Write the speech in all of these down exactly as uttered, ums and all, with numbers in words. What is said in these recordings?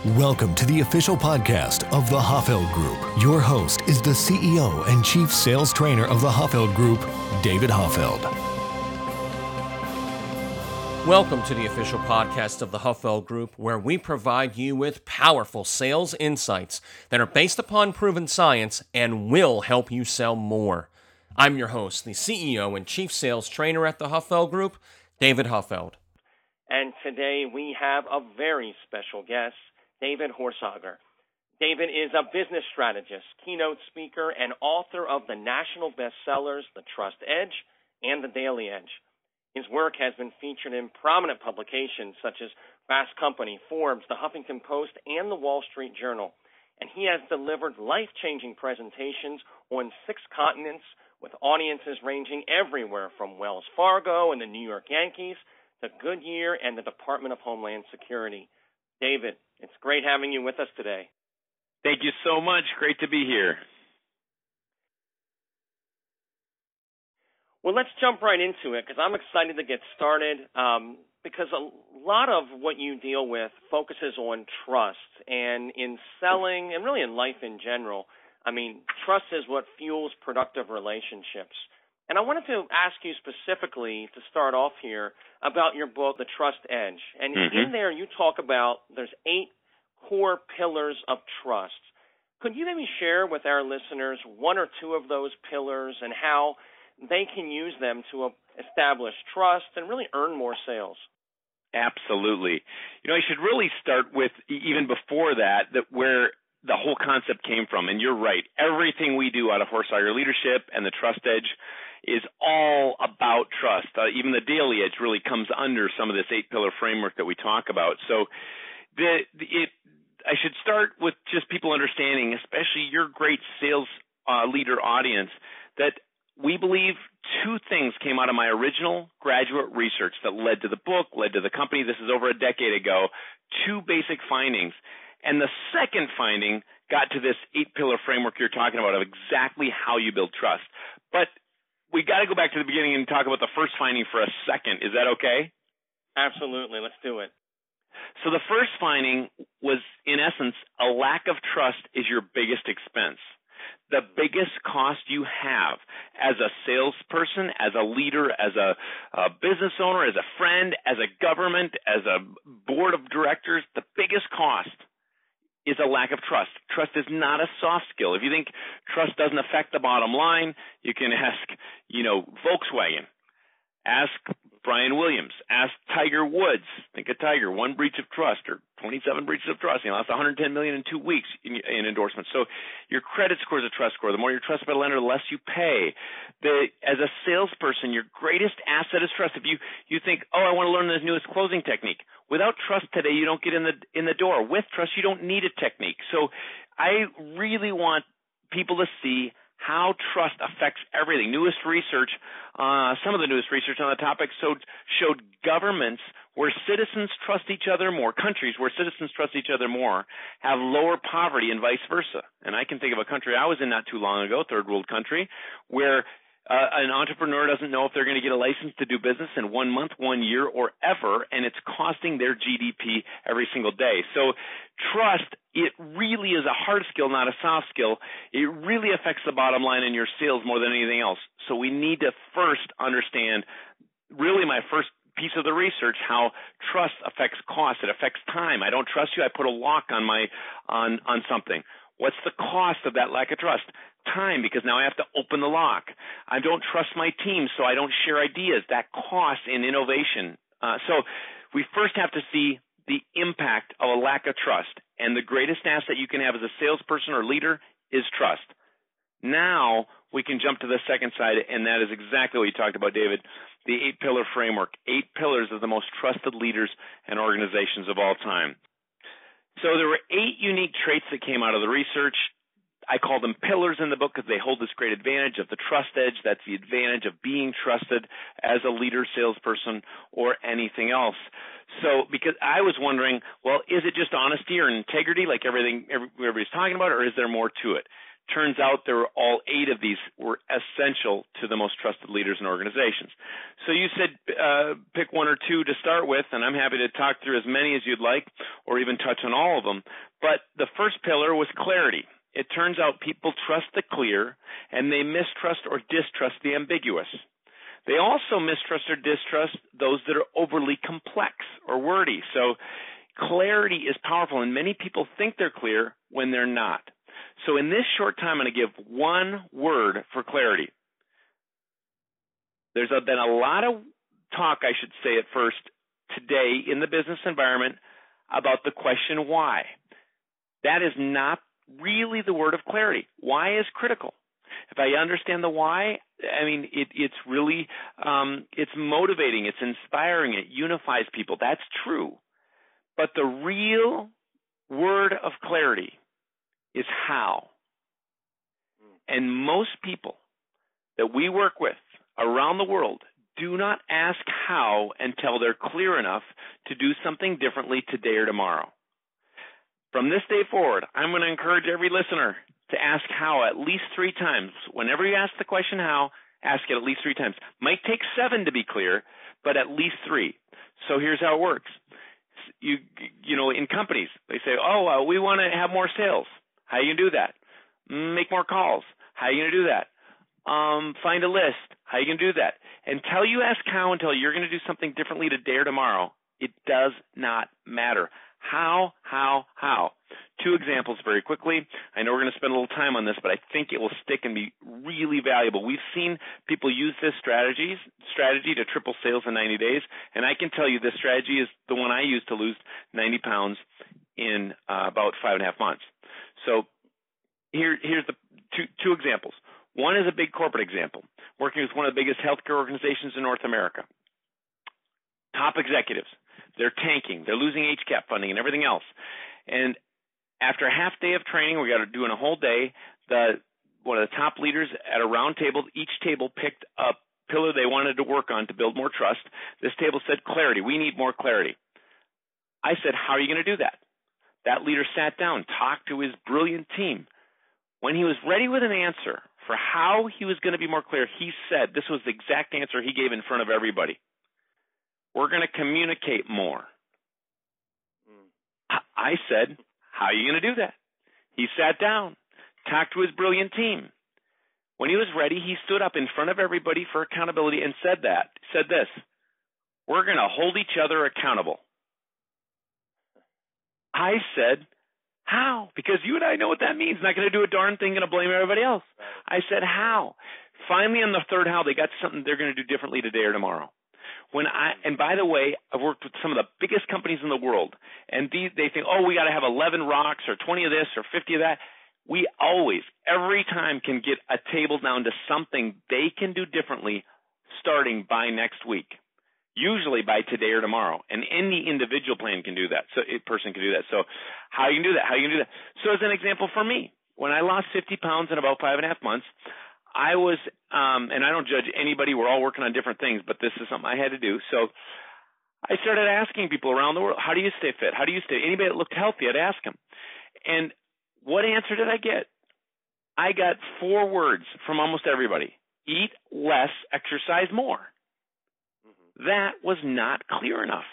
Welcome to the official podcast of the Hoffeld Group. Your host is the C E O and Chief Sales Trainer of the Hoffeld Group, David Hoffeld. Welcome to the official podcast of the Hoffeld Group, where we provide you with powerful sales insights that are based upon proven science and will help you sell more. I'm your host, the C E O and Chief Sales Trainer at the Hoffeld Group, David Hoffeld. And today we have a very special guest, David Horsager. David is a business strategist, keynote speaker, and author of the national bestsellers The Trust Edge and The Daily Edge. His work has been featured in prominent publications such as Fast Company, Forbes, The Huffington Post, and The Wall Street Journal. And he has delivered life-changing presentations on six continents with audiences ranging everywhere from Wells Fargo and the New York Yankees to Goodyear and the Department of Homeland Security. David, it's great having you with us today. Thank you so much. Great to be here. Well, let's jump right into it because I'm excited to get started um, because a lot of what you deal with focuses on trust. And in selling and really in life in general, I mean, trust is what fuels productive relationships. And I wanted to ask you specifically to start off here about your book, The Trust Edge. And mm-hmm. in there you talk about there's eight core pillars of trust. Could you maybe share with our listeners one or two of those pillars and how they can use them to establish trust and really earn more sales? Absolutely. You know, I should really start with, even before that, that where the whole concept came from. And you're right. Everything we do out of Horsager Leadership and the Trust Edge is all about trust. Uh, even the Daily Edge really comes under some of this eight-pillar framework that we talk about. So the, the it, I should start with just people understanding, especially your great sales uh, leader audience, that we believe two things came out of my original graduate research that led to the book, led to the company. This is over a decade ago. Two basic findings. And the second finding got to this eight-pillar framework you're talking about of exactly how you build trust. But we got to go back to the beginning and talk about the first finding for a second. Is that okay? Absolutely. Let's do it. So the first finding was, in essence, a lack of trust is your biggest expense. The biggest cost you have as a salesperson, as a leader, as a, a business owner, as a friend, as a government, as a board of directors, the biggest cost is a lack of trust. Trust is not a soft skill. If you think trust doesn't affect the bottom line, you can ask, you know, Volkswagen. Ask Brian Williams. Ask Tiger Woods. Think of Tiger, one breach of trust or twenty-seven breaches of trust. He lost one hundred ten million dollars in two weeks in, in endorsements. So your credit score is a trust score. The more you're trusted by the lender, the less you pay. The, as a salesperson, your greatest asset is trust. If you, you think, oh, I want to learn this newest closing technique. Without trust today, you don't get in the in the door. With trust, you don't need a technique. So I really want people to see how trust affects everything. Newest research, uh, some of the newest research on the topic showed, showed governments where citizens trust each other more, countries where citizens trust each other more, have lower poverty and vice versa. And I can think of a country I was in not too long ago, third world country, where Uh, an entrepreneur doesn't know if they're going to get a license to do business in one month, one year, or ever, and it's costing their G D P every single day. So trust, it really is a hard skill, not a soft skill. It really affects the bottom line in your sales more than anything else. So we need to first understand, really my first piece of the research, how trust affects cost. It affects time. I don't trust you, I put a lock on my on on something. What's the cost of that lack of trust? Time, because now I have to open the lock. I don't trust my team, so I don't share ideas. That costs in innovation. Uh, so we first have to see the impact of a lack of trust. And the greatest asset you can have as a salesperson or leader is trust. Now we can jump to the second side, and that is exactly what you talked about, David, the eight-pillar framework, eight pillars of the most trusted leaders and organizations of all time. So there were eight unique traits that came out of the research. I call them pillars in the book because they hold this great advantage of the trust edge. That's the advantage of being trusted as a leader, salesperson, or anything else. So because I was wondering, well, is it just honesty or integrity like everything everybody's talking about, or is there more to it? Turns out there were all eight of these were essential to the most trusted leaders in organizations. So you said uh, pick one or two to start with, and I'm happy to talk through as many as you'd like or even touch on all of them. But the first pillar was clarity. It turns out people trust the clear, and they mistrust or distrust the ambiguous. They also mistrust or distrust those that are overly complex or wordy. So clarity is powerful, and many people think they're clear when they're not. So in this short time, I'm going to give one word for clarity. There's been a lot of talk, I should say at first, today in the business environment about the question why. That is not really the word of clarity. Why is critical. If I understand the why, I mean, it, it's really, um, it's motivating, it's inspiring, it unifies people. That's true. But the real word of clarity is how. And most people that we work with around the world do not ask how until they're clear enough to do something differently today or tomorrow. From this day forward, I'm going to encourage every listener to ask how at least three times. Whenever you ask the question how, ask it at least three times. Might take seven to be clear, but at least three. So here's how it works. You you know, in companies, they say, oh, uh, we want to have more sales. How are you going to do that? Make more calls. How are you going to do that? Um, find a list. How are you going to do that? Until you ask how, until you're going to do something differently today or tomorrow, it does not matter. How, how, how? Two examples very quickly. I know we're going to spend a little time on this, but I think it will stick and be really valuable. We've seen people use this strategy, strategy to triple sales in ninety days, and I can tell you this strategy is the one I used to lose ninety pounds in uh, about five and a half months. So here, here's the two, two examples. One is a big corporate example, working with one of the biggest healthcare organizations in North America. Top executives. They're tanking. They're losing H CAP funding and everything else. And after a half day of training, we got to do in a whole day, the one of the top leaders at a round table, each table picked a pillar they wanted to work on to build more trust. This table said clarity. We need more clarity. I said, how are you going to do that? That leader sat down, talked to his brilliant team. When he was ready with an answer for how he was going to be more clear, he said, this was the exact answer he gave in front of everybody. We're going to communicate more. Mm. I said, how are you going to do that? He sat down, talked to his brilliant team. When he was ready, he stood up in front of everybody for accountability and said that, said this, we're going to hold each other accountable. I said, how? Because you and I know what that means. Not going to do a darn thing, going to blame everybody else. I said, how? Finally, on the third how, they got something they're going to do differently today or tomorrow. When I and by the way, I've worked with some of the biggest companies in the world, and these, they think, oh, we got to have eleven rocks or twenty of this or fifty of that. We always, every time, can get a table down to something they can do differently starting by next week, usually by today or tomorrow. And any individual plan can do that. So a person can do that. So how you can do that? How you can do that? So as an example for me, when I lost fifty pounds in about five and a half months, I was, um, and I don't judge anybody. We're all working on different things, but this is something I had to do. So I started asking people around the world, how do you stay fit? How do you stay? Anybody that looked healthy, I'd ask them. And what answer did I get? I got four words from almost everybody. Eat less, exercise more. Mm-hmm. That was not clear enough.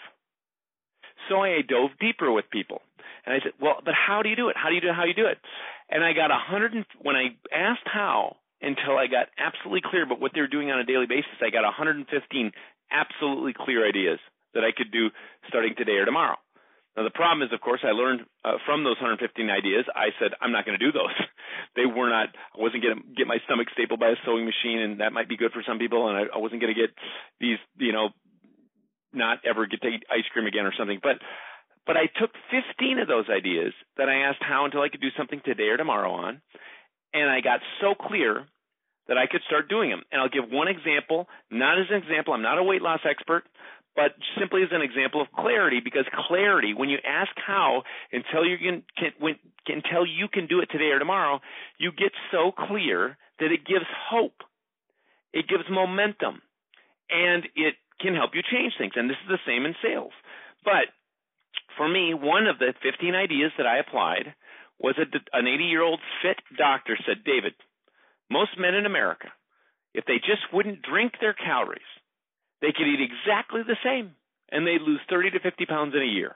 So I dove deeper with people. And I said, well, but how do you do it? How do you do it? How do you do it? And I got a hundred, when I asked how, until I got absolutely clear about what they were doing on a daily basis, I got one hundred fifteen absolutely clear ideas that I could do starting today or tomorrow. Now, the problem is, of course, I learned uh, from those one hundred fifteen ideas, I said, I'm not going to do those. They were not, I wasn't going to get my stomach stapled by a sewing machine, and that might be good for some people, and I, I wasn't going to get these, you know, not ever get to eat ice cream again or something. But but I took fifteen of those ideas that I asked how until I could do something today or tomorrow on, and I got so clear that I could start doing them. And I'll give one example, not as an example. I'm not a weight loss expert, but simply as an example of clarity, because clarity, when you ask how until you can, can when, until you can do it today or tomorrow, you get so clear that it gives hope. It gives momentum, and it can help you change things. And this is the same in sales. But for me, one of the fifteen ideas that I applied was a, an eighty-year-old fit doctor said, David, most men in America, if they just wouldn't drink their calories, they could eat exactly the same, and they'd lose thirty to fifty pounds in a year.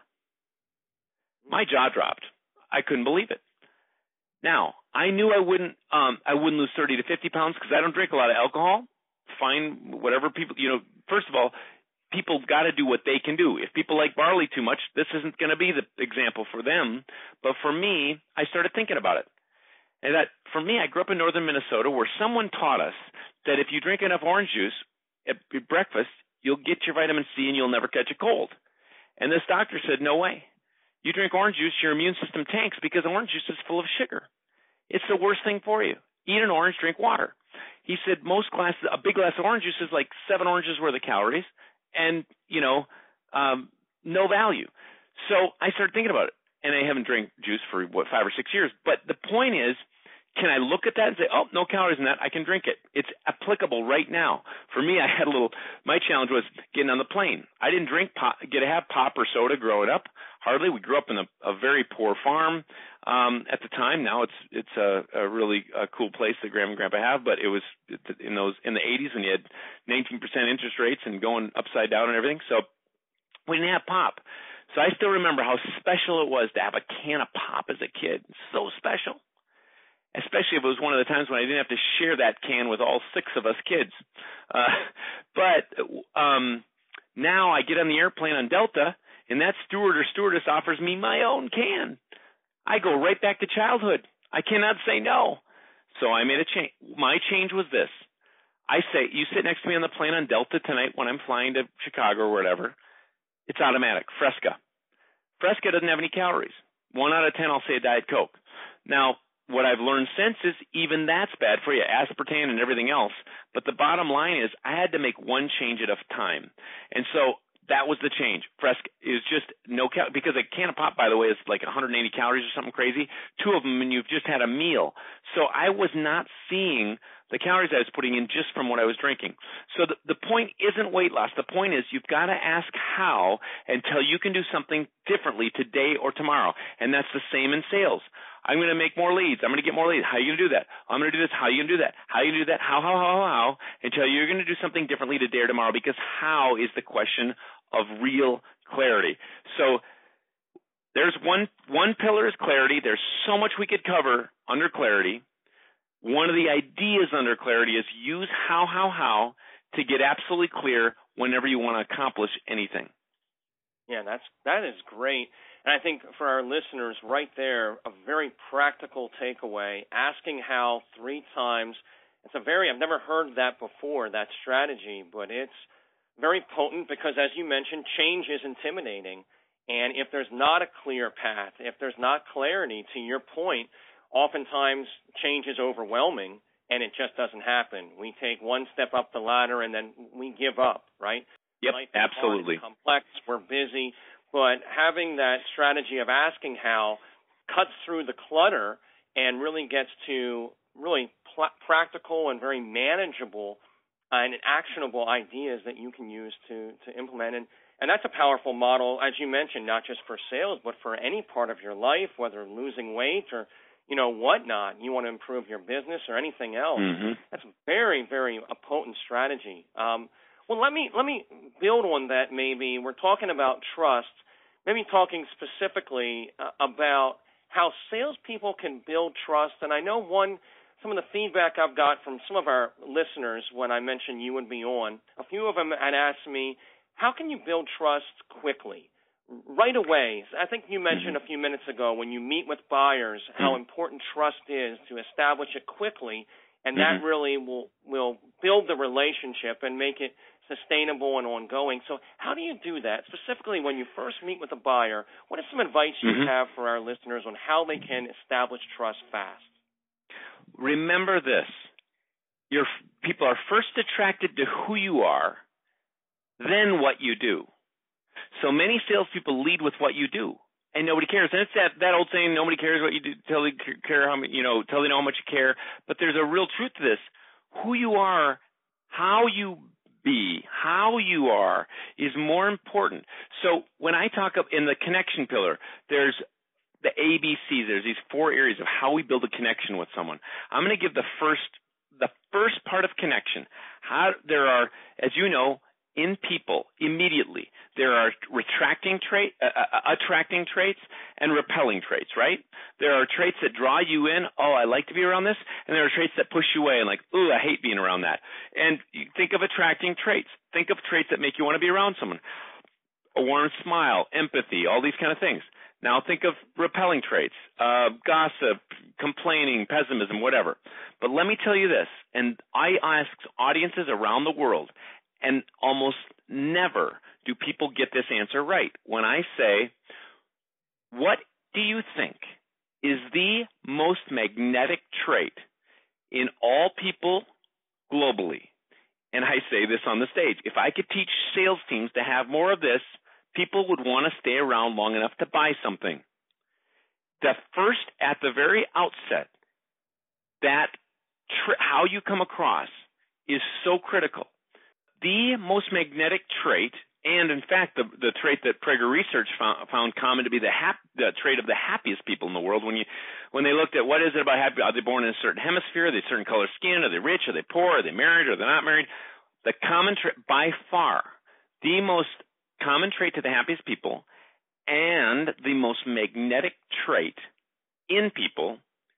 My jaw dropped. I couldn't believe it. Now, I knew I wouldn't um, I wouldn't lose thirty to fifty pounds because I don't drink a lot of alcohol. Fine, whatever people, you know, first of all, people got to do what they can do. If people like barley too much, this isn't going to be the example for them. But for me, I started thinking about it. And that for me, I grew up in northern Minnesota where someone taught us that if you drink enough orange juice at breakfast, you'll get your vitamin C and you'll never catch a cold. And this doctor said, no way. You drink orange juice, your immune system tanks because orange juice is full of sugar. It's the worst thing for you. Eat an orange, drink water. He said most glasses, a big glass of orange juice is like seven oranges worth of calories and, you know, um, no value. So I started thinking about it. And I haven't drank juice for, what, five or six years. But the point is, can I look at that and say, oh, no calories in that, I can drink it. It's applicable right now. For me, I had a little, my challenge was getting on the plane. I didn't drink pop, get to have pop or soda growing up. Hardly. We grew up in a, a very poor farm um, at the time. Now it's it's a, a really a cool place that Grandma and Grandpa have, but it was in those in the eighties when you had nineteen percent interest rates and going upside down and everything. So we didn't have pop. So I still remember how special it was to have a can of pop as a kid. So special. Especially if it was one of the times when I didn't have to share that can with all six of us kids. Uh, but um, now I get on the airplane on Delta, and that steward or stewardess offers me my own can. I go right back to childhood. I cannot say no. So I made a change. My change was this. I say, you sit next to me on the plane on Delta tonight when I'm flying to Chicago or whatever. It's automatic. Fresca. Fresca doesn't have any calories. One out of ten, I'll say a Diet Coke. Now, what I've learned since is even that's bad for you, aspartame and everything else. But the bottom line is I had to make one change at a time. And so that was the change. Fresca is just no cal- because a can of pop, by the way, is like one hundred eighty calories or something crazy. Two of them and you've just had a meal. So I was not seeing the calories I was putting in just from what I was drinking. So the, the point isn't weight loss. The point is you've got to ask how until you can do something differently today or tomorrow. And that's the same in sales. I'm going to make more leads. I'm going to get more leads. How are you going to do that? I'm going to do this. How are you going to do that? How are you going to do that? How, how, how, how, how, until you're going to do something differently today or tomorrow, because how is the question of real clarity. So there's one, one pillar is clarity. There's so much we could cover under clarity. One of the ideas under clarity is use how, how, how to get absolutely clear whenever you want to accomplish anything. Yeah, that's, that is great. And I think for our listeners right there, a very practical takeaway, asking how three times. It's a very, I've never heard that before, that strategy, but it's very potent because, as you mentioned, change is intimidating. And if there's not a clear path, if there's not clarity, to your point, oftentimes change is overwhelming and it just doesn't happen. We take one step up the ladder and then we give up, right? Yep, absolutely. Hard, complex, we're busy. But having that strategy of asking how cuts through the clutter and really gets to really pl- practical and very manageable and actionable ideas that you can use to, to implement. And, and that's a powerful model, as you mentioned, not just for sales, but for any part of your life, whether losing weight or, you know, whatnot. You want to improve your business or anything else. Mm-hmm. That's very, very a potent strategy. Um, well, let me let me build on that maybe. We're talking about trust. Maybe talking specifically uh, about how salespeople can build trust. And I know one, some of the feedback I've got from some of our listeners when I mentioned you would be on, a few of them had asked me, how can you build trust quickly, right away? I think you mentioned a few minutes ago when you meet with buyers how important trust is to establish it quickly, and that mm-hmm. really will, will build the relationship and make it sustainable and ongoing. So how do you do that? Specifically, when you first meet with a buyer, what is some advice you mm-hmm. have for our listeners on how they can establish trust fast? Remember this. Your people are first attracted to who you are, then what you do. So many salespeople lead with what you do, and nobody cares. And it's that, that old saying, nobody cares what you do till they care how you know, till they know how much you care. But there's a real truth to this. Who you are, how you be, how you are, is more important. So when I talk up in the connection pillar, there's the A B Cs. There's these four areas of how we build a connection with someone. I'm going to give the first the first part of connection. How there are, as you know, in people immediately there are retracting trait, uh, uh, attracting traits and repelling traits, right? There are traits that draw you in. Oh, I like to be around this, and there are traits that push you away and like, ooh, I hate being around that. And you think of attracting traits. Think of traits that make you want to be around someone. A warm smile, empathy, all these kind of things. Now think of repelling traits, uh, gossip, complaining, pessimism, whatever. But let me tell you this, and I ask audiences around the world, and almost never do people get this answer right. When I say, what do you think is the most magnetic trait in all people globally? And I say this on the stage. If I could teach sales teams to have more of this, people would want to stay around long enough to buy something. The first, at the very outset, that tr- how you come across is so critical. The most magnetic trait, and in fact, the, the trait that Prager research found, found common to be the, hap, the trait of the happiest people in the world. When you, when they looked at what is it about happy, are they born in a certain hemisphere? Are they certain color skin? Are they rich? Are they poor? Are they married? Are they not married? The common trait, by far, the most common trait to the happiest people and the most magnetic trait in people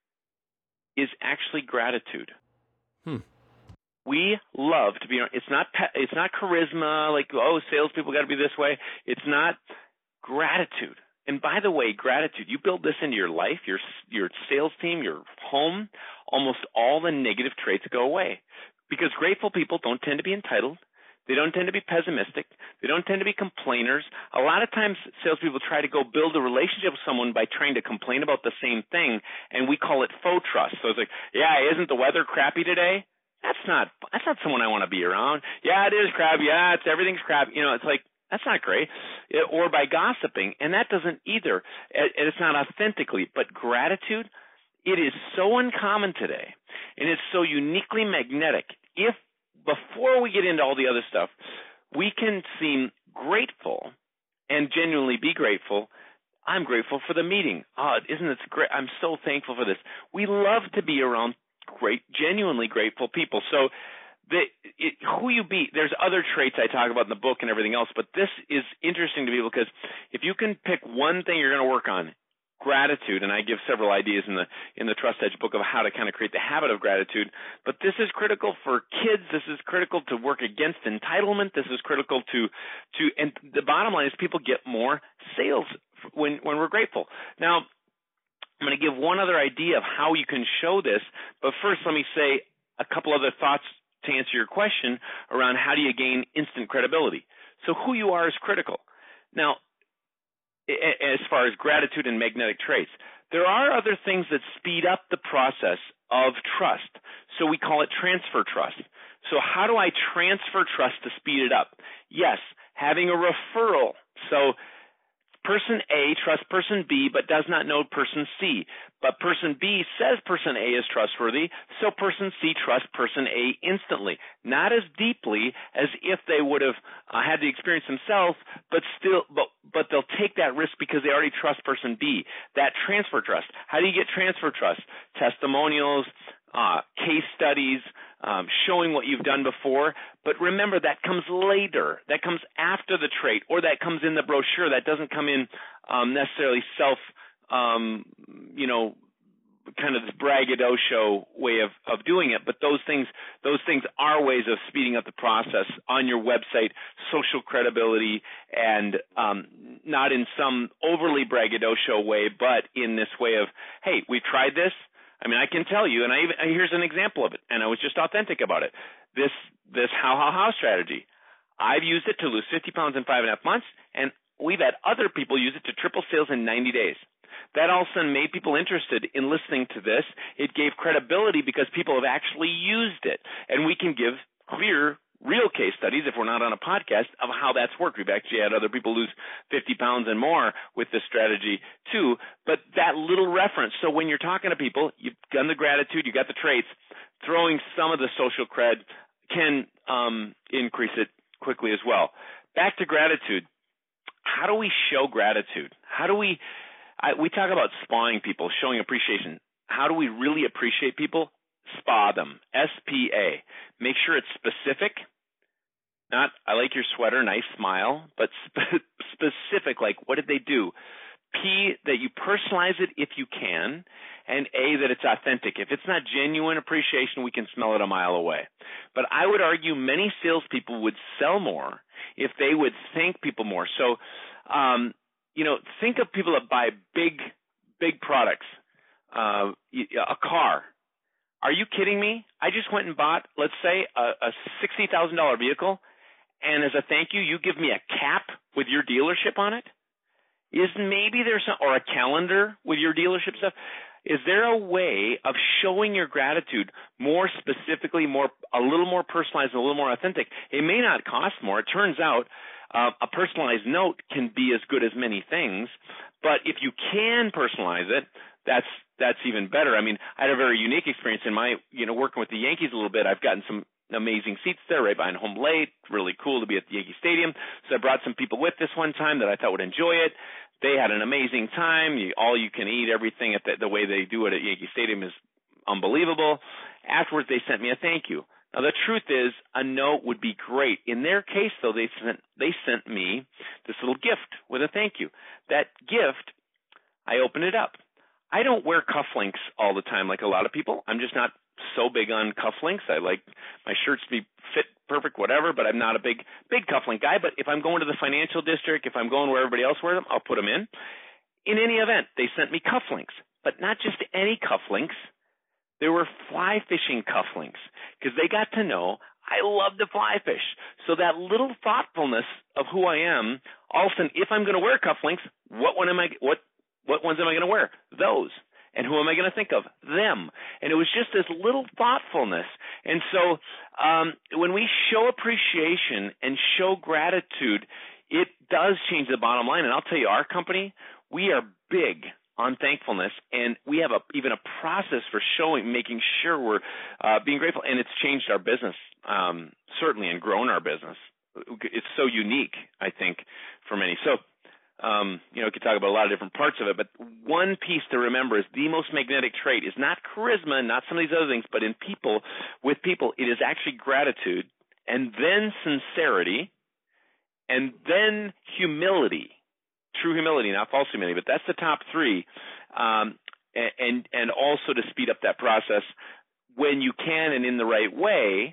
is actually gratitude. Hmm. We love to be. It's not. It's not charisma. Like, oh, salespeople got to be this way. It's not gratitude. And by the way, gratitude. You build this into your life, your your sales team, your home. Almost all the negative traits go away because grateful people don't tend to be entitled. They don't tend to be pessimistic. They don't tend to be complainers. A lot of times, salespeople try to go build a relationship with someone by trying to complain about the same thing, and we call it faux trust. So it's like, yeah, isn't the weather crappy today? That's not that's not someone I want to be around. Yeah, it is crap. Yeah, it's everything's crap. You know, it's like, that's not great. It, or by gossiping, and that doesn't either. It, it's not authentically. But gratitude, it is so uncommon today, and it's so uniquely magnetic. If before we get into all the other stuff, we can seem grateful and genuinely be grateful. I'm grateful for the meeting. Oh, isn't this great? I'm so thankful for this. We love to be around great, genuinely grateful people. So the, it, who you be, there's other traits I talk about in the book and everything else, but this is interesting to people because if you can pick one thing you're going to work on, gratitude, and I give several ideas in the in the Trust Edge book of how to kind of create the habit of gratitude, but this is critical for kids. This is critical to work against entitlement. This is critical to, to and the bottom line is people get more sales when when we're grateful. Now, I'm going to give one other idea of how you can show this, but first let me say a couple other thoughts to answer your question around how do you gain instant credibility. So who you are is critical. Now, as far as gratitude and magnetic traits, there are other things that speed up the process of trust. So we call it transfer trust. So how do I transfer trust to speed it up? Yes, having a referral. So person A trusts person B but does not know person C. But person B says person A is trustworthy, so person C trusts person A instantly. Not as deeply as if they would have uh, had the experience themselves, but still, but, but they'll take that risk because they already trust person B. That transfer trust. How do you get transfer trust? Testimonials, uh, case studies, um, showing what you've done before. But remember, that comes later. That comes after the trait, or that comes in the brochure. That doesn't come in um, necessarily self, um, you know, kind of this braggadocio way of, of doing it. But those things, those things are ways of speeding up the process on your website, social credibility, and um, not in some overly braggadocio way, but in this way of, hey, we've tried this. I mean, I can tell you, and I even, here's an example of it, and I was just authentic about it. This this how, how, how strategy. I've used it to lose fifty pounds in five and a half months, and we've had other people use it to triple sales in ninety days. That all of a sudden made people interested in listening to this. It gave credibility because people have actually used it, and we can give clear, real case studies, if we're not on a podcast, of how that's worked. We've actually had other people lose fifty pounds and more with this strategy too, but that little reference. So when you're talking to people, you've done the gratitude, you got the traits, throwing some of the social cred can um, increase it quickly as well. Back to gratitude. How do we show gratitude? How do we I, we talk about spawing people, showing appreciation. How do we really appreciate people? Spa them. S P A. Make sure it's specific. Not, I like your sweater, nice smile, but sp- specific, like what did they do? P, that you personalize it if you can, and A, that it's authentic. If it's not genuine appreciation, we can smell it a mile away. But I would argue many salespeople would sell more if they would thank people more. So, um, you know, think of people that buy big, big products, uh, a car. Are you kidding me? I just went and bought, let's say, a, a sixty thousand dollars vehicle, and as a thank you, you give me a cap with your dealership on it? Is maybe there's some, or a calendar with your dealership stuff? Is there a way of showing your gratitude more specifically, more a little more personalized, a little more authentic? It may not cost more. It turns out uh, a personalized note can be as good as many things, but if you can personalize it, that's that's even better. I mean, I had a very unique experience in my, you know, working with the Yankees a little bit. I've gotten some amazing seats there right behind home plate. Really cool to be at the Yankee Stadium. So I brought some people with this one time that I thought would enjoy it. They had an amazing time. You, all you can eat, everything at the, the way they do it at Yankee Stadium is unbelievable. Afterwards, they sent me a thank you. Now, the truth is, a note would be great. In their case, though, they sent they sent me this little gift with a thank you. That gift, I opened it up. I don't wear cufflinks all the time like a lot of people. I'm just not so big on cufflinks. I like my shirts to be fit perfect, whatever, but I'm not a big, big cufflink guy. But if I'm going to the financial district, if I'm going where everybody else wears them, I'll put them in. In any event, they sent me cufflinks, but not just any cufflinks. There were fly fishing cufflinks because they got to know I love to fly fish. So that little thoughtfulness of who I am, all of a sudden, if I'm going to wear cufflinks, what one am I, what, what ones am I going to wear? Those. And who am I going to think of? Them. And it was just this little thoughtfulness. And so um, when we show appreciation and show gratitude, it does change the bottom line. And I'll tell you, our company, we are big on thankfulness, and we have a, even a process for showing, making sure we're uh, being grateful. And it's changed our business, um, certainly, and grown our business. It's so unique, I think, for many. So Um, you know, we could talk about a lot of different parts of it, but one piece to remember is the most magnetic trait is not charisma, not some of these other things, but in people, with people, it is actually gratitude, and then sincerity, and then humility, true humility, not false humility, but that's the top three, um, and, and also to speed up that process when you can and in the right way,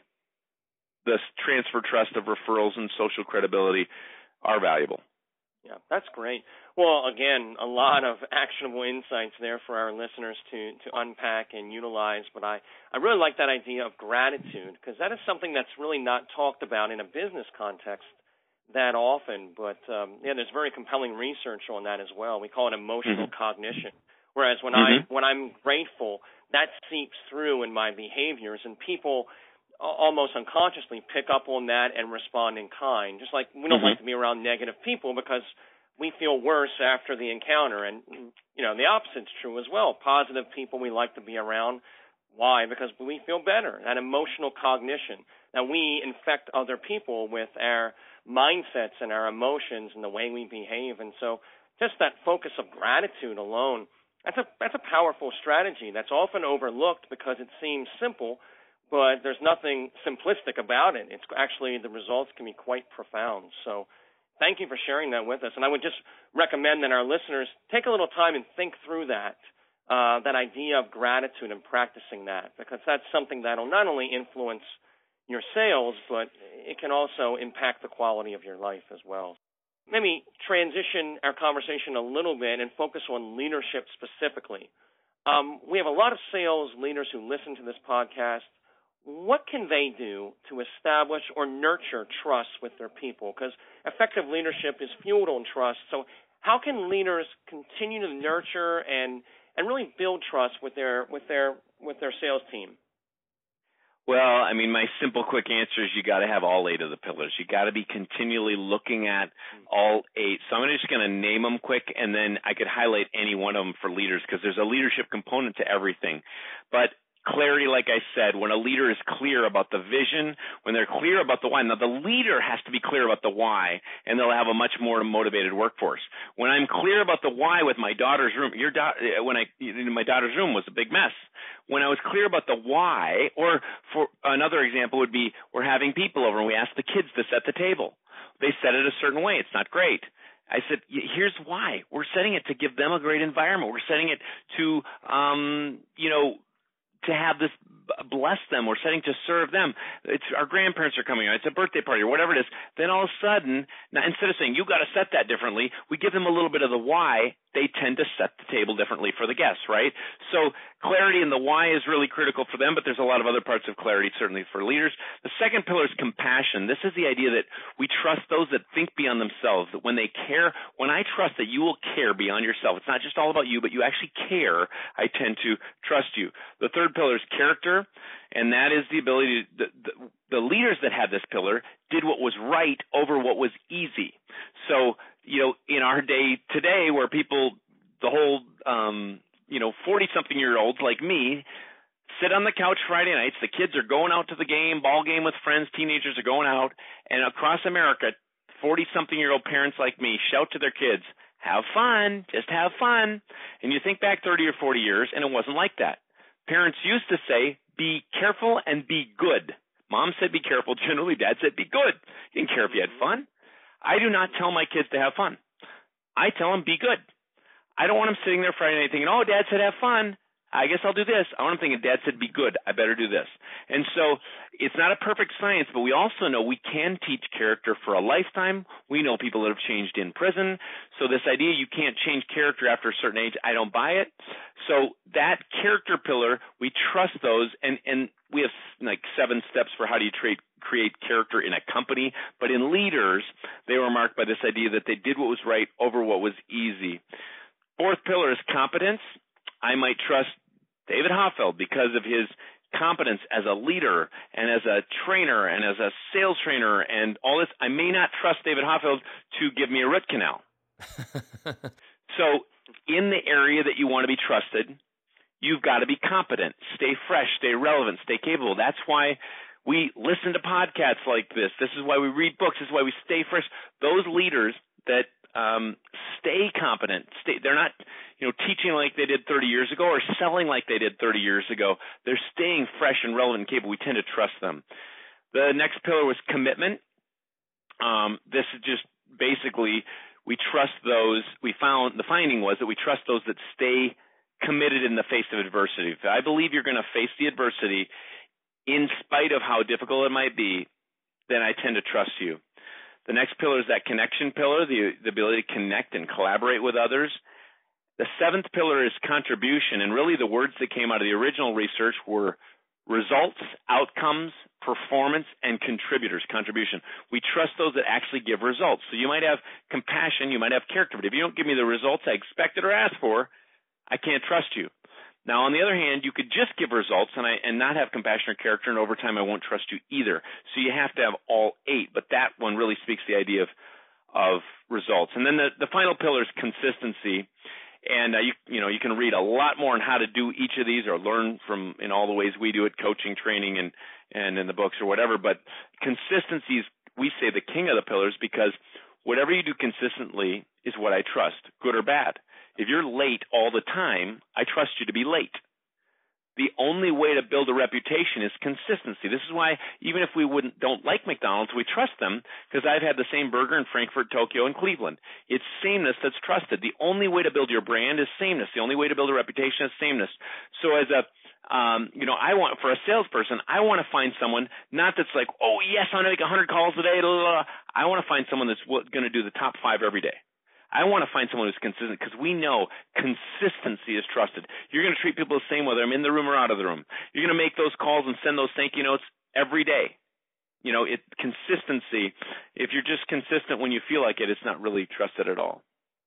the transfer trust of referrals and social credibility are valuable. Yeah, that's great. Well, again, a lot of actionable insights there for our listeners to, to unpack and utilize. But I, I really like that idea of gratitude because that is something that's really not talked about in a business context that often. But, um, yeah, there's very compelling research on that as well. We call it emotional mm-hmm. cognition. Whereas when, mm-hmm. I, when I'm grateful, that seeps through in my behaviors, and people almost unconsciously pick up on that and respond in kind. Just like we don't mm-hmm. like to be around negative people because we feel worse after the encounter. And, you know, the opposite's true as well. Positive people we like to be around. Why? Because we feel better. That emotional cognition. Now, we infect other people with our mindsets and our emotions and the way we behave. And so just that focus of gratitude alone, that's a, that's a powerful strategy that's often overlooked because it seems simple, but there's nothing simplistic about it. It's actually, the results can be quite profound. So thank you for sharing that with us. And I would just recommend that our listeners take a little time and think through that, uh, that idea of gratitude and practicing that, because that's something that will not only influence your sales, but it can also impact the quality of your life as well. Maybe transition our conversation a little bit and focus on leadership specifically. Um, we have a lot of sales leaders who listen to this podcast. What can they do to establish or nurture trust with their people? Because effective leadership is fueled on trust. So how can leaders continue to nurture and, and really build trust with their with their with their sales team? Well, I mean, my simple, quick answer is you got to have all eight of the pillars. You got to be continually looking at all eight. So I'm just going to name them quick, and then I could highlight any one of them for leaders because there's a leadership component to everything. But clarity, like I said, when a leader is clear about the vision, when they're clear about the why. Now, the leader has to be clear about the why, and they'll have a much more motivated workforce. When I'm clear about the why with my daughter's room, your da- when I my daughter's room was a big mess. When I was clear about the why, or for another example would be we're having people over and we ask the kids to set the table. They set it a certain way. It's not great. I said, here's why. We're setting it to give them a great environment. We're setting it to, um, you know, to have this bless them. We're setting to serve them. It's our grandparents are coming on. It's a birthday party or whatever it is. Then all of a sudden, now instead of saying, you've got to set that differently, we give them a little bit of the why. They tend to set the table differently for the guests, right? So clarity in the why is really critical for them, but there's a lot of other parts of clarity certainly for leaders. The second pillar is compassion. This is the idea that we trust those that think beyond themselves, that when they care, when I trust that you will care beyond yourself, it's not just all about you, but you actually care, I tend to trust you. The third pillar is character, and that is the ability to, the, the, the leaders that had this pillar did what was right over what was easy. So, you know, in our day today where people, the whole, um, you know, forty-something-year-olds like me sit on the couch Friday nights, the kids are going out to the game, ball game with friends, teenagers are going out, and across America, forty-something-year-old parents like me shout to their kids, have fun, just have fun. And you think back thirty or forty years, and it wasn't like that. Parents used to say, be careful and be good. Mom said be careful. Generally, Dad said be good. He didn't care if you had fun. I do not tell my kids to have fun. I tell them be good. I don't want them sitting there Friday night thinking, oh, Dad said have fun. I guess I'll do this. I want them thinking, Dad said be good. I better do this. And so it's not a perfect science, but we also know we can teach character for a lifetime. We know people that have changed in prison. So this idea you can't change character after a certain age, I don't buy it. So that character pillar, we trust those, and, and we have like seven steps for how do you create, create character in a company. But in leaders, they were marked by this idea that they did what was right over what was easy. Fourth pillar is competence. I might trust David Hoffeld because of his competence as a leader and as a trainer and as a sales trainer and all this. I may not trust David Hoffeld to give me a root canal. So in the area that you want to be trusted, you've got to be competent, stay fresh, stay relevant, stay capable. That's why we listen to podcasts like this. This is why we read books. This is why we stay fresh. Those leaders that um, stay competent, stay, they're not, you know, teaching like they did thirty years ago or selling like they did thirty years ago. They're staying fresh and relevant and capable. We tend to trust them. The next pillar was commitment. Um, this is just basically we trust those. We found the finding was that we trust those that stay committed in the face of adversity. If I believe you're going to face the adversity in spite of how difficult it might be, then I tend to trust you. The next pillar is that connection pillar, the, the ability to connect and collaborate with others. The seventh pillar is contribution, and really the words that came out of the original research were results, outcomes, performance, and contributors, contribution. We trust those that actually give results. So you might have compassion, you might have character, but if you don't give me the results I expected or asked for, I can't trust you. Now, on the other hand, you could just give results and, I, and not have compassion or character, and over time I won't trust you either. So you have to have all eight, but that one really speaks the idea of, of results. And then the, the final pillar is consistency. And uh, you, you know, you can read a lot more on how to do each of these or learn from in all the ways we do it, coaching, training, and, and in the books or whatever. But consistency is, we say, the king of the pillars because whatever you do consistently is what I trust, good or bad. If you're late all the time, I trust you to be late. The only way to build a reputation is consistency. This is why even if we wouldn't don't like McDonald's, we trust them because I've had the same burger in Frankfurt, Tokyo, and Cleveland. It's sameness that's trusted. The only way to build your brand is sameness. The only way to build a reputation is sameness. So as a um, you know, I want for a salesperson, I want to find someone not that's like, oh yes, I'm going to make one hundred calls a day. Blah, blah, blah. I want to find someone that's going to do the top five every day. I want to find someone who's consistent because we know consistency is trusted. You're going to treat people the same whether I'm in the room or out of the room. You're going to make those calls and send those thank you notes every day. You know, it consistency. If you're just consistent when you feel like it, it's not really trusted at all.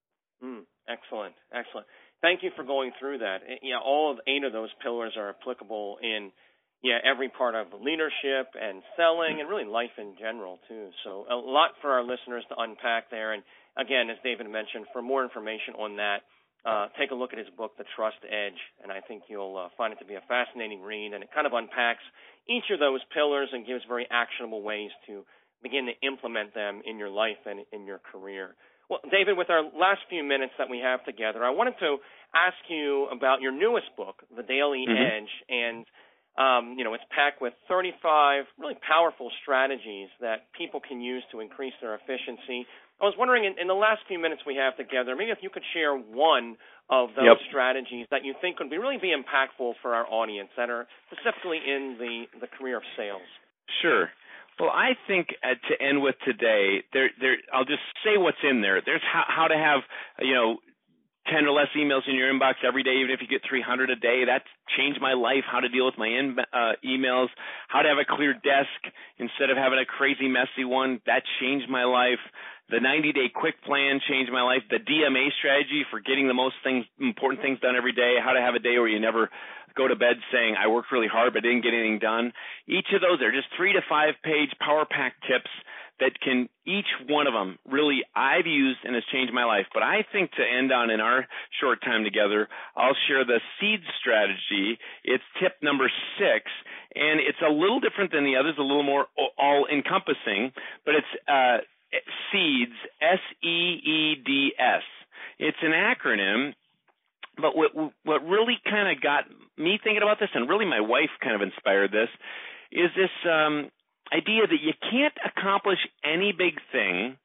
Mm, excellent, excellent. Thank you for going through that. Yeah, all of eight of those pillars are applicable in yeah every part of leadership and selling and really life in general too. So a lot for our listeners to unpack there. And again, as David mentioned, for more information on that, uh, take a look at his book, The Trust Edge, and I think you'll uh, find it to be a fascinating read, and it kind of unpacks each of those pillars and gives very actionable ways to begin to implement them in your life and in your career. Well, David, with our last few minutes that we have together, I wanted to ask you about your newest book, The Daily mm-hmm. Edge, and um, you know, it's packed with thirty-five really powerful strategies that people can use to increase their efficiency. I was wondering, in, in the last few minutes we have together, maybe if you could share one of those yep. strategies that you think could be really be impactful for our audience that are specifically in the, the career of sales. Sure. Well, I think uh, to end with today, there, there, I'll just say what's in there. There's how, how to have, you know, ten or less emails in your inbox every day, even if you get three hundred a day. That's changed my life, how to deal with my in, uh, emails, how to have a clear desk instead of having a crazy, messy one. That changed my life. The ninety-day quick plan changed my life. The D M A strategy for getting the most things, important things done every day, how to have a day where you never go to bed saying, I worked really hard but didn't get anything done. Each of those are just three to five page power pack tips that can, each one of them really I've used and has changed my life. But I think to end on in our short time together, I'll share the SEED strategy. It's tip number six, and it's a little different than the others, a little more all-encompassing, but it's uh, SEEDS, S E E D S. It's an acronym, but what, what really kind of got me thinking about this, and really my wife kind of inspired this, is this um, idea that you can't accomplish any big thing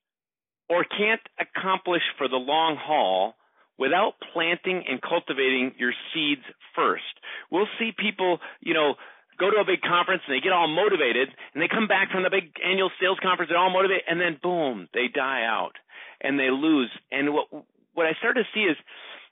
or can't accomplish for the long haul without planting and cultivating your seeds first. We'll see people, you know, go to a big conference and they get all motivated and they come back from the big annual sales conference, they're all motivated, and then boom, they die out and they lose. And what what I started to see is,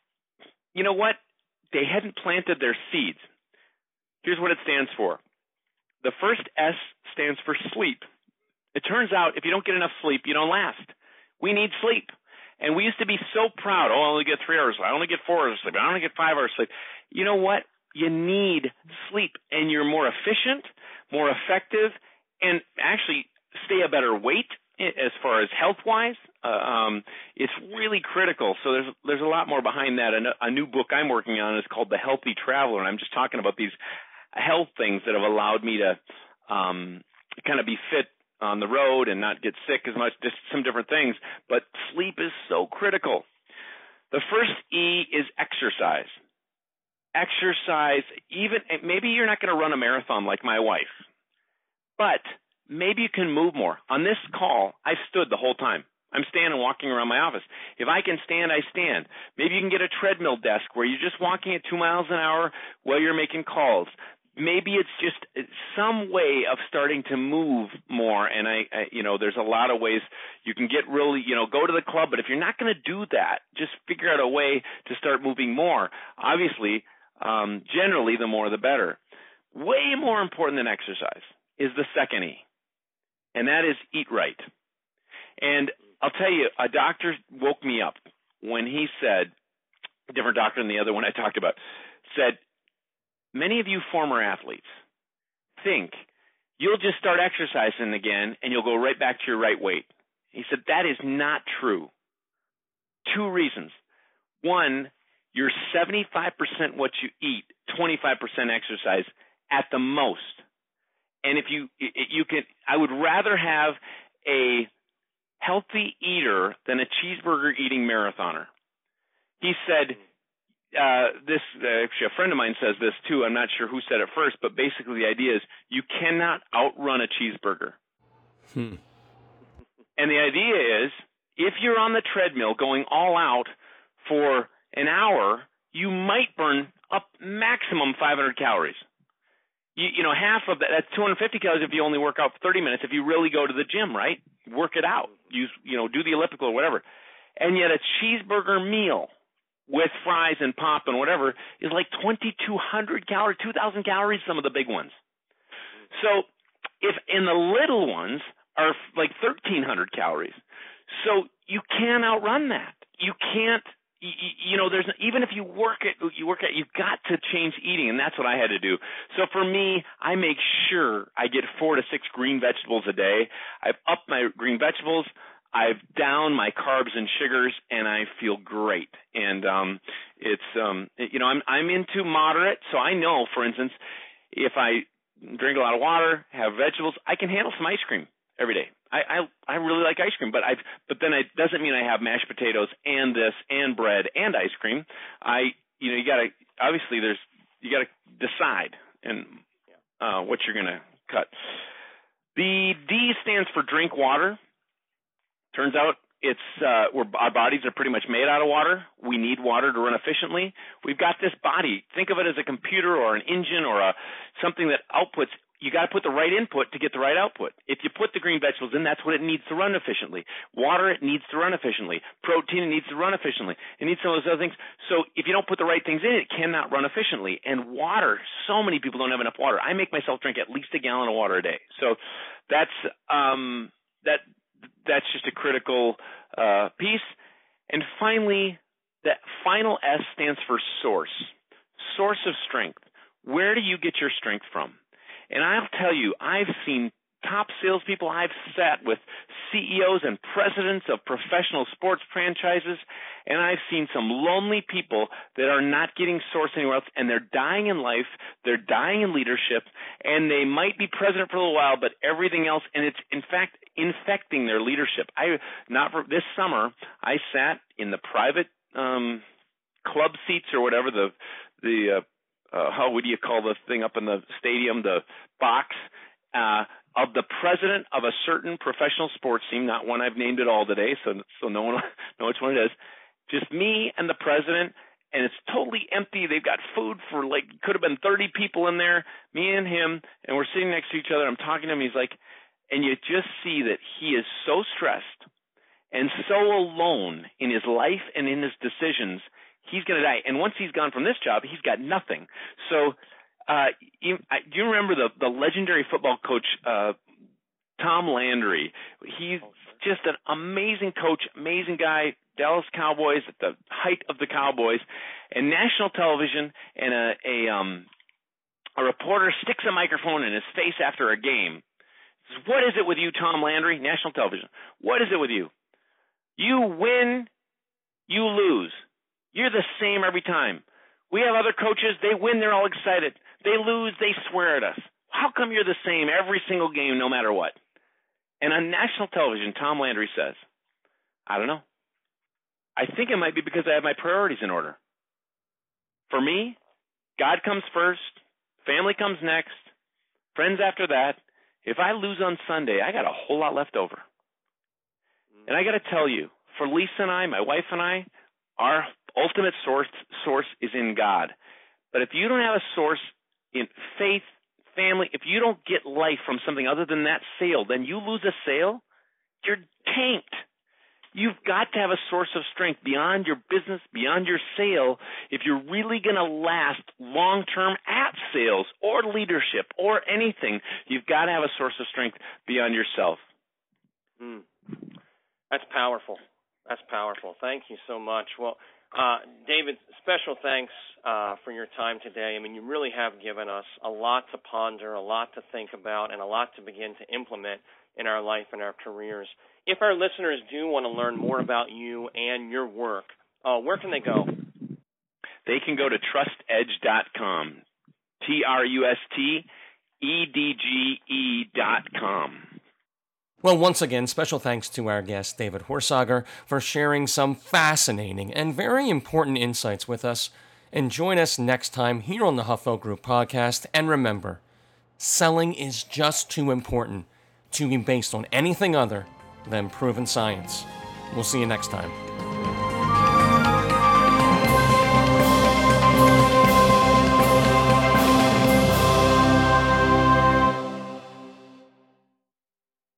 you know what? They hadn't planted their seeds. Here's what it stands for. The first S stands for sleep. It turns out if you don't get enough sleep, you don't last. We need sleep. And we used to be so proud, oh, I only get three hours sleep. I only get four hours sleep. I only get five hours sleep. You know what? You need sleep, and you're more efficient, more effective, and actually stay a better weight as far as health-wise. Uh, um, it's really critical. So there's there's a lot more behind that. And a, a new book I'm working on is called The Healthy Traveler, and I'm just talking about these health things that have allowed me to um, kind of be fit on the road and not get sick as much, just some different things. But sleep is so critical. The first E is exercise. Exercise, even maybe you're not going to run a marathon like my wife, but maybe you can move more. On this call, I stood the whole time. I'm standing walking around my office. If I can stand, I stand. Maybe you can get a treadmill desk where you're just walking at two miles an hour while you're making calls. Maybe it's just some way of starting to move more. And I, I, you know, there's a lot of ways you can get really, you know, go to the club. But if you're not going to do that, just figure out a way to start moving more. Obviously, um, generally, the more the better. Way more important than exercise is the second E, and that is eat right. And I'll tell you, a doctor woke me up when he said, a different doctor than the other one I talked about, said, many of you former athletes think you'll just start exercising again and you'll go right back to your right weight. He said, that is not true. Two reasons. One, you're seventy-five percent what you eat, twenty-five percent exercise at the most. And if you, you can, I would rather have a healthy eater than a cheeseburger eating marathoner. He said, Uh, this uh, actually a friend of mine says this too. I'm not sure who said it first, but basically the idea is you cannot outrun a cheeseburger. Hmm. And the idea is if you're on the treadmill going all out for an hour, you might burn up maximum five hundred calories. You, you know, half of that, that's two hundred fifty calories if you only work out for thirty minutes. If you really go to the gym, right? Work it out. Use, you know, do the elliptical or whatever. And yet a cheeseburger meal with fries and pop and whatever is like twenty-two hundred calories, two thousand calories, some of the big ones. So if, and the little ones are like thirteen hundred calories. So you can't outrun that. You can't, you, you know, there's, even if you work it, you work it, you've got to change eating, and that's what I had to do. So for me, I make sure I get four to six green vegetables a day. I've upped my green vegetables. I've downed my carbs and sugars, and I feel great. And um, it's um, you know I'm I'm into moderate, so I know, for instance, if I drink a lot of water, have vegetables, I can handle some ice cream every day. I I, I really like ice cream, but I but then it doesn't mean I have mashed potatoes and this and bread and ice cream. I you know you got to obviously there's you got to decide and uh, what you're going to cut. The D stands for drink water. Turns out it's uh, we're, our bodies are pretty much made out of water. We need water to run efficiently. We've got this body. Think of it as a computer or an engine or a something that outputs. You got to put the right input to get the right output. If you put the green vegetables in, that's what it needs to run efficiently. Water, it needs to run efficiently. Protein, it needs to run efficiently. It needs some of those other things. So if you don't put the right things in, it cannot run efficiently. And water, so many people don't have enough water. I make myself drink at least a gallon of water a day. So that's um, that. That's just a critical uh, piece. And finally, that final S stands for source. Source of strength. Where do you get your strength from? And I'll tell you, I've seen top salespeople. I've sat with C E Os and presidents of professional sports franchises, and I've seen some lonely people that are not getting source anywhere else, and they're dying in life, they're dying in leadership, and they might be president for a little while, but everything else, and it's in fact infecting their leadership. I not for this summer, I sat in the private um, club seats or whatever the the uh, uh, how would you call the thing up in the stadium, the box. Uh, of the president of a certain professional sports team, not one I've named at all today, so so no one know which one it is. Just me and the president, and it's totally empty. They've got food for like could have been thirty people in there, me and him, and we're sitting next to each other. I'm talking to him. He's like, and you just see that he is so stressed and so alone in his life and in his decisions. He's going to die, and once he's gone from this job, he's got nothing. So. Uh, you, I, do you remember the, the legendary football coach, uh, Tom Landry? He's just an amazing coach, amazing guy, Dallas Cowboys at the height of the Cowboys, and national television, and a, a, um, a reporter sticks a microphone in his face after a game. Says, what is it with you, Tom Landry? National television. What is it with you? You win, you lose. You're the same every time. We have other coaches, they win, they're all excited. They lose, they swear at us. How come you're the same every single game, no matter what? And on national television, Tom Landry says, I don't know. I think it might be because I have my priorities in order. For me, God comes first, family comes next, friends after that. If I lose on Sunday, I got a whole lot left over. And I got to tell you, for Lisa and I, my wife and I, our ultimate source source is in God. But if you don't have a source in faith, family, if you don't get life from something other than that sale, then you lose a sale, you're tanked. You've got to have a source of strength beyond your business, beyond your sale, if you're really going to last long-term at sales or leadership or anything. You've got to have a source of strength beyond yourself. Mm. That's powerful. That's powerful. Thank you so much. Well, Uh, David, special thanks uh, for your time today. I mean, you really have given us a lot to ponder, a lot to think about, and a lot to begin to implement in our life and our careers. If our listeners do want to learn more about you and your work, uh, where can they go? They can go to trust edge dot com, T R U S T E D G E dot com. Well, once again, special thanks to our guest, David Horsager, for sharing some fascinating and very important insights with us. And join us next time here on the Huffeld Group podcast. And remember, selling is just too important to be based on anything other than proven science. We'll see you next time.